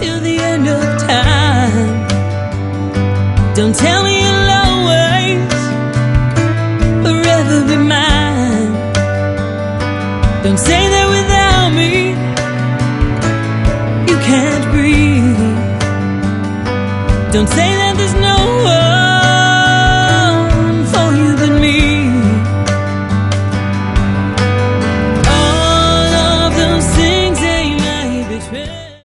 till the end of time. Don't tell me you'll always forever be mine. Don't say that without me you can't breathe. Don't say that there's no